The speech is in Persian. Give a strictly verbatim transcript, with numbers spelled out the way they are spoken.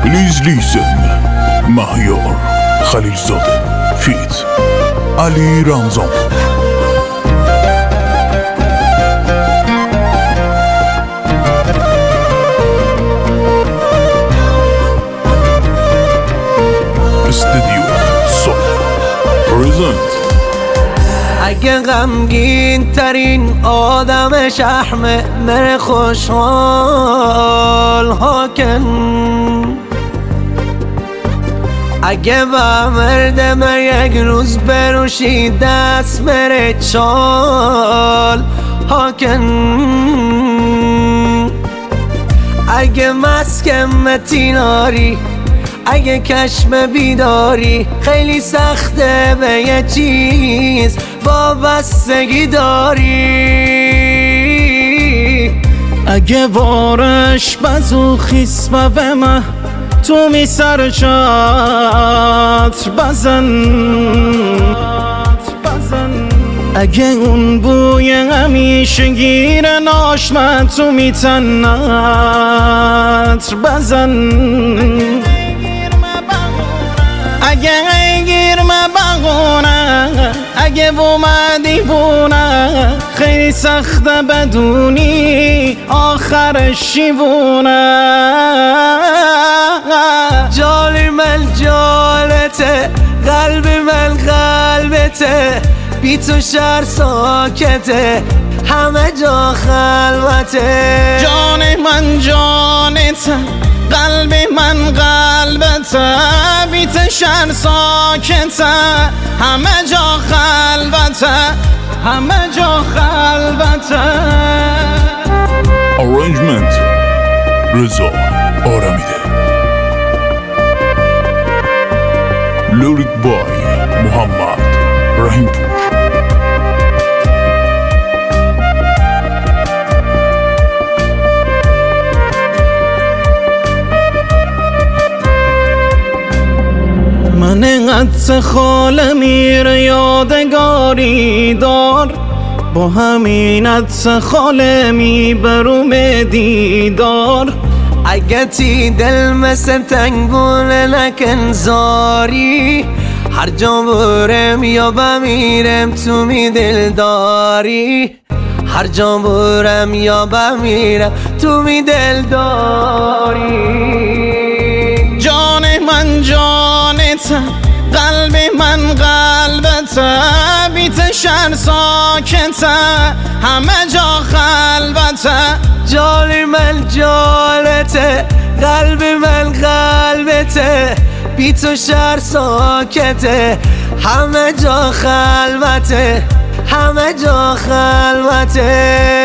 لیز لیزن مهیار خلیلزاده فیت علی رمضانپور. استودیو سول پرزنت. اگه غمگین ترین آدم شحمه مره خوشحال هاکن، اگه با مردم یک روز بروشی دست مره چال هاکن، اگه مسکم تیناری اگه کشم بیداری خیلی سخته به یه چیز وابستگی داری، اگه وارش بزو خیسمه به من تو می سر چتر بزن، اگه اون بوی همیشه گیر ناشمه تو می تنت بزن، اگه گیر ما بغونه اگه اومدی بونه خیلی سخته بدونی آخرش شیوونه. جالی من جالته قلب من قلبته بی تو شهر ساکته همه جا خلوته. جان من جانته قلب من قلبته بی تو شهر ساکته همه جا خلوته همه جا خلوته. Arrangement رضا آرمیده. لیریک بای محمد رحیمپور. من اینقدر خاله میره یادگاری دار، با همین عطر خاله میبروم دیدار. اگه تی دل مثل تنگ بونه نکن زاری، هر جا برم یا بمیرم تو می دل داری، هر جا برم یا بمیرم تو می دل داری. جان من جانته قلب من قلبته بی تو شهر ساکته همه جا خلوته. جالی من جالته قلب من قلبته بی تو شهر ساکته همه جا خلوته همه جا خلوته.